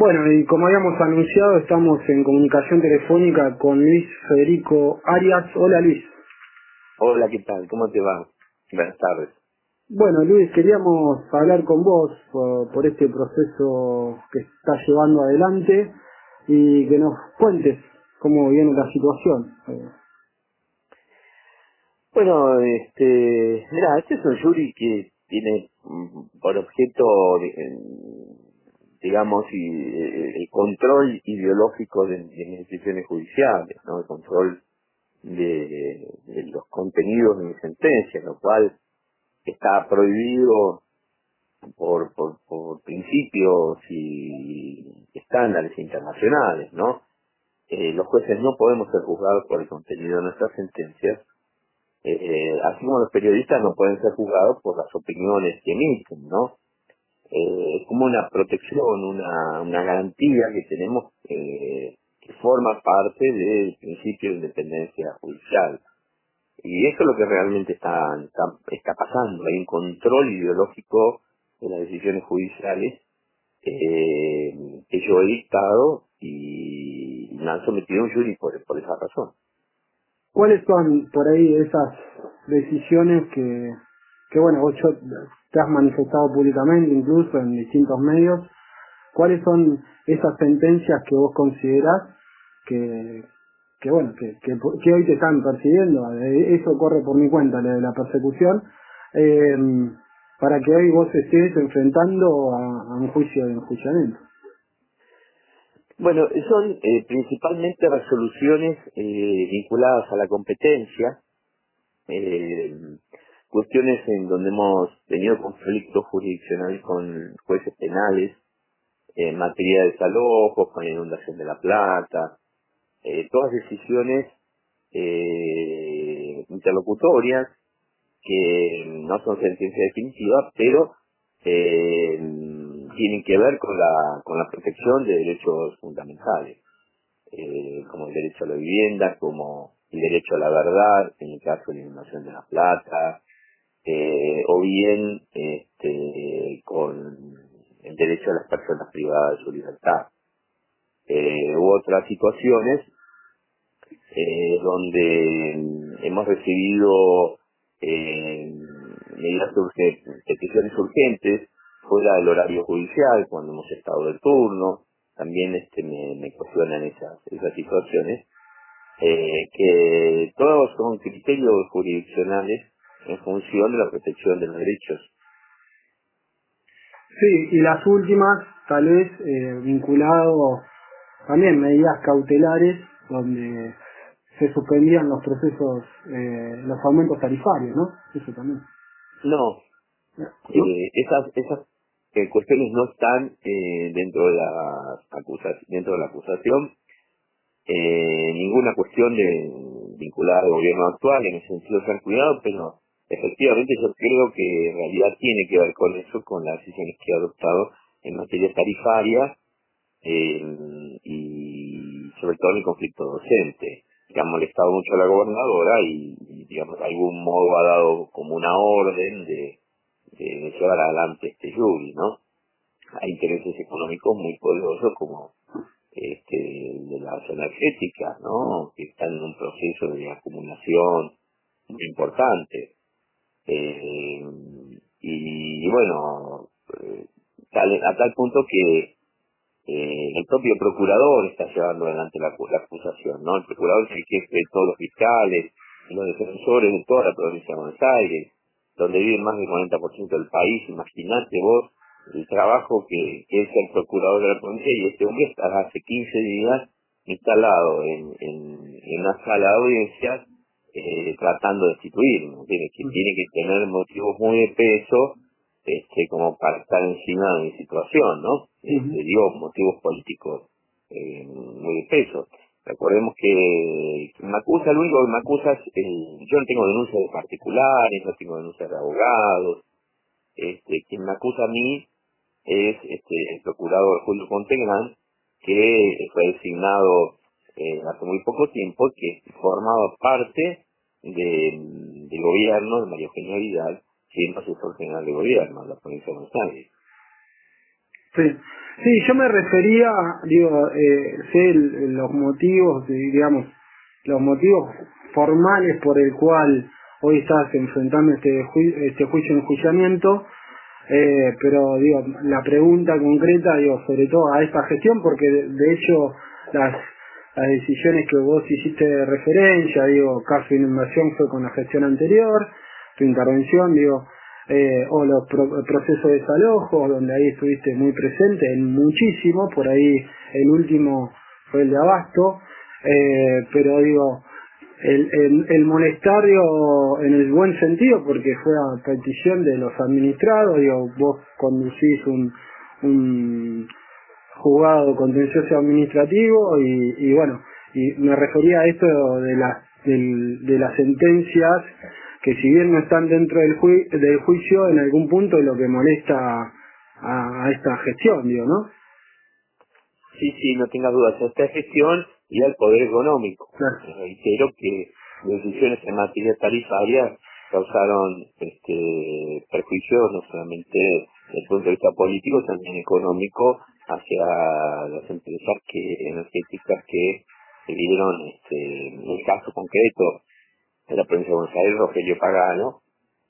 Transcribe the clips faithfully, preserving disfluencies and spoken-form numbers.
Bueno, y como habíamos anunciado, estamos en comunicación telefónica con Luis Federico Arias. Hola, Luis. Hola, ¿qué tal? ¿Cómo te va? Buenas tardes. Bueno, Luis, queríamos hablar con vos por, por este proceso que estás llevando adelante y que nos cuentes cómo viene la situación. Bueno, este, mira, este es un jury que tiene mm, por objeto, eh, digamos, y, eh, el control ideológico de, de mis decisiones judiciales, ¿no? El control de, de los contenidos de mis sentencias, lo cual está prohibido por, por, por principios y estándares internacionales, ¿no? Eh, los jueces no podemos ser juzgados por el contenido de nuestras sentencias, eh, así como los periodistas no pueden ser juzgados por las opiniones que emiten, ¿no? Eh, es como una protección, una, una garantía que tenemos, eh, que forma parte del principio de independencia judicial. Y eso es lo que realmente está, está, está pasando. Hay un control ideológico de las decisiones judiciales, eh, que yo he dictado y me han sometido a un jury por, por esa razón. ¿Cuáles son por ahí esas decisiones que, que bueno, vos yo- te has manifestado públicamente, incluso en distintos medios? ¿Cuáles son esas sentencias que vos considerás que, que bueno, que, que, que hoy te están persiguiendo? Eh, Eso corre por mi cuenta, la de la persecución, eh, para que hoy vos estés enfrentando a, a un juicio de enjuiciamiento. Bueno, son eh, principalmente resoluciones eh, vinculadas a la competencia, eh, cuestiones en donde hemos tenido conflictos jurisdiccionales con jueces penales, en materia de desalojos, con la inundación de La Plata, eh, todas decisiones eh, interlocutorias que no son sentencia definitiva, pero eh, tienen que ver con la, con la protección de derechos fundamentales, eh, como el derecho a la vivienda, como el derecho a la verdad, en el caso de la inundación de La Plata, eh, o bien este, con el derecho a las personas privadas de su libertad, eh, u otras situaciones eh, donde mm, hemos recibido eh, medidas urgentes, peticiones urgentes fuera del horario judicial cuando hemos estado de turno. También este me, me cuestionan esas, esas situaciones, eh, que todos son criterios jurisdiccionales en función de la protección de los derechos. Sí, y las últimas, tal vez eh, vinculado también medidas cautelares donde se suspendían los procesos, eh, los aumentos tarifarios, ¿no? Eso también. No, ¿No? eh, esas esas eh, cuestiones no están eh, dentro de la acusación, dentro de la acusación. Eh, ninguna cuestión de vinculada al gobierno actual, en ese sentido se han cuidado, pero efectivamente yo creo que en realidad tiene que ver con eso, con las decisiones que ha adoptado en materia tarifaria, eh, y sobre todo en el conflicto docente, que ha molestado mucho a la gobernadora y, y, digamos, de algún modo ha dado como una orden de, de llevar adelante este jury, ¿no? Hay intereses económicos muy poderosos como este, de las energéticas, ¿no? Que están en un proceso de acumulación muy importante. Eh, y, y bueno, eh, tal- a tal punto que eh, el propio procurador está llevando adelante la, la acusación, ¿no? El procurador es el jefe de todos los fiscales, y los defensores de toda la provincia de Buenos Aires, donde vive más del cuarenta por ciento del país. Imagínate vos el trabajo que, que es el procurador de la provincia, y este hombre está hace quince días instalado en, en, en una sala de audiencias, eh, tratando de destituirme. Tiene que, tiene que tener motivos muy de peso, este, como para estar encima de mi situación, ¿no? Ujú. Este, digo, motivos políticos eh, muy de peso. Recordemos que, que me acusa, lo único que me acusa es, eh, yo no tengo denuncias de particulares, no tengo denuncias de abogados. Este, quien me acusa a mí es este, el procurador Julio Contegrán, que fue designado eh, hace muy poco tiempo, que formaba parte de, del gobierno de María Eugenia Vidal, siendo asesor general de gobierno de la provincia de Buenos Aires. Sí. Sí, yo me refería, digo, eh, sé el- los motivos, digamos, los motivos formales por el cual hoy estás enfrentando este, ju- este juicio en enjuiciamiento, eh, pero digo, la pregunta concreta, digo, sobre todo a esta gestión, porque de, de hecho las, las decisiones que vos hiciste referencia, digo, caso de inundación fue con la gestión anterior, tu intervención, digo, eh, o los pro- procesos de desalojo, donde ahí estuviste muy presente en muchísimo, por ahí el último fue el de Abasto, eh, pero digo, el, el, el molestar, digo, en el buen sentido, porque fue a petición de los administrados, digo, vos conducís un, un juzgado contencioso administrativo y, y bueno, y me refería a esto de las del- de las sentencias que si bien no están dentro del, ju- del juicio, en algún punto es lo que molesta a, a esta gestión, digo, ¿no? Sí, sí, no tengas dudas, a esta gestión y al poder económico. Claro. Reitero que decisiones en materia tarifaria causaron este, perjuicios no solamente desde el punto de vista político, también económico hacia las empresas que energéticas que se vieron, este, en el caso concreto de la provincia de Buenos Aires, Rogelio Pagano,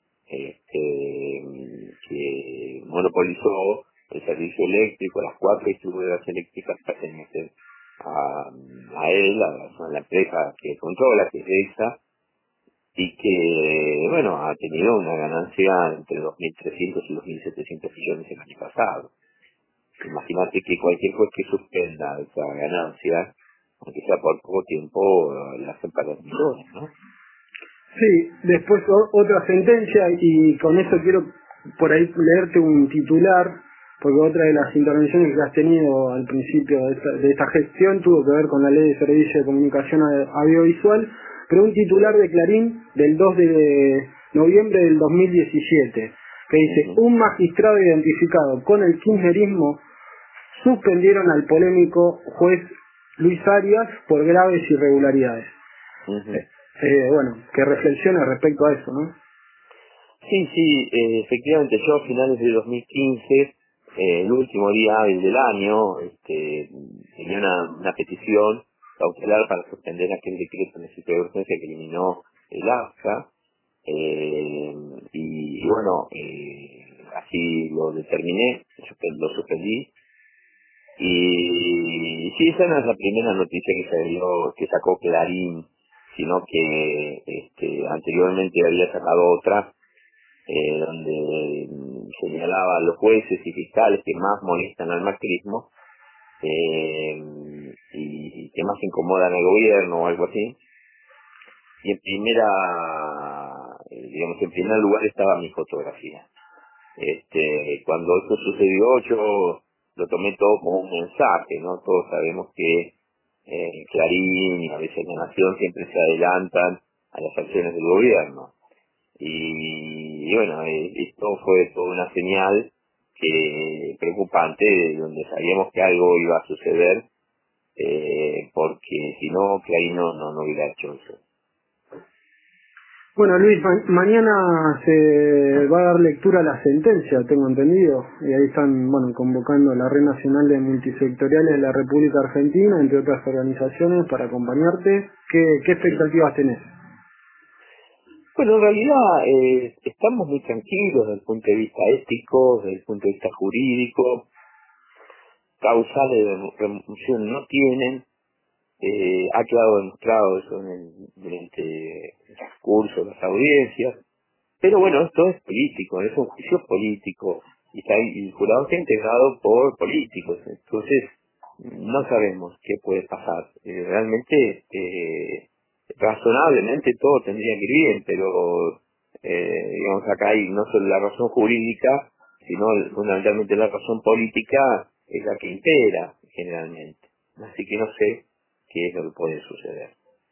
este, que monopolizó el servicio eléctrico, las cuatro distribuidoras eléctricas pertenecen a, a él, a la, a la empresa que controla, que es EXA, y que, bueno, ha tenido una ganancia entre dos mil trescientos y dos mil setecientos millones el año pasado. Imagínate que cualquier juez que suspenda esa ganancia, aunque sea por poco tiempo, la hacen para millones, ¿no? Sí, después o- otra sentencia y con eso quiero por ahí leerte un titular, porque otra de las intervenciones que has tenido al principio de esta, de esta gestión tuvo que ver con la Ley de Servicio de Comunicación a- Audiovisual, pero un titular de Clarín del dos de noviembre del dos mil diecisiete, que dice, Uh-huh. un magistrado identificado con el kirchnerismo suspendieron al polémico juez Luis Arias por graves irregularidades. Uh-huh. Eh, eh, bueno, que reflexione respecto a eso, ¿no? Sí, sí, eh, efectivamente yo a finales de dos mil quince, eh, el último día hábil del año, este, tenía una, una petición cautelar para suspender aquel decreto de necesito de urgencia que eliminó el AFCA, eh, y, y bueno, eh, así lo determiné, suspen- lo suspendí, y sí, esa no es la primera noticia que se dio, que sacó Clarín, sino que este, anteriormente había sacado otra, eh, donde mm, señalaba a los jueces y fiscales que más molestan al macrismo eh, y que más incomodan al gobierno o algo así. Y en primera, eh, digamos, en primer lugar estaba mi fotografía. Este, cuando esto sucedió, yo lo tomé todo como un mensaje, ¿no? Todos sabemos que eh, Clarín y a veces La Nación siempre se adelantan a las acciones del gobierno. Y, y bueno, eh, esto fue toda una señal que preocupante, de donde sabíamos que algo iba a suceder, eh, porque si no, Clarín no, no, no hubiera hecho eso. Bueno, Luis, ma- mañana se va a dar lectura a la sentencia, tengo entendido, y ahí están, bueno, convocando a la Red Nacional de Multisectoriales de la República Argentina, entre otras organizaciones, para acompañarte. ¿Qué, qué Sí. expectativas tenés? Bueno, en realidad eh, estamos muy tranquilos desde el punto de vista ético, desde el punto de vista jurídico, causales de remoción no tienen, eh, ha quedado demostrado eso en el, durante el transcurso de las audiencias, pero bueno, esto es político, es un juicio político, y, está, y el jurado está integrado por políticos, entonces no sabemos qué puede pasar. Eh, realmente, eh, razonablemente todo tendría que ir bien, pero eh, digamos acá hay no solo la razón jurídica, sino fundamentalmente la razón política es la que impera generalmente. Así que no sé qué es lo que puede suceder.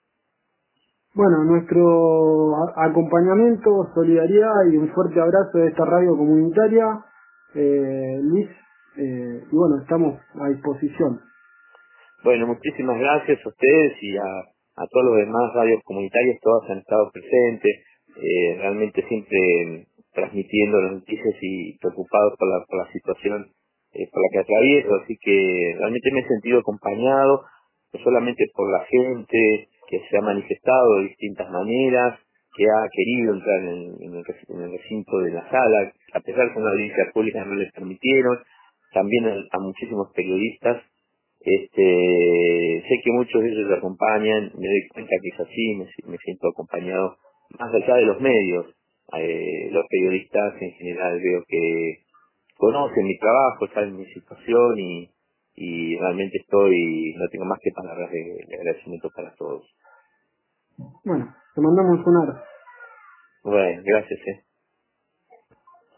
Bueno, nuestro a- acompañamiento, solidaridad y un fuerte abrazo de esta radio comunitaria, eh, Luis, eh, y bueno, estamos a disposición. Bueno, muchísimas gracias a ustedes y a, a todos los demás radios comunitarias, todas han estado presentes, eh, realmente siempre transmitiendo las noticias y preocupados por la, por la situación eh, por la que atravieso, así que realmente me he sentido acompañado, no solamente por la gente que se ha manifestado de distintas maneras, que ha querido entrar en, en, el, en el recinto de la sala, a pesar de que una audiencia pública no les permitieron, también a, a muchísimos periodistas. Este, sé que muchos de ellos me acompañan, me doy cuenta que es así, me, me siento acompañado más allá de los medios. Eh, los periodistas en general veo que conocen mi trabajo, saben mi situación y, y realmente estoy, no tengo más que palabras de, de agradecimiento para todos. Bueno, te mandamos un abrazo. Bueno, gracias. Eh.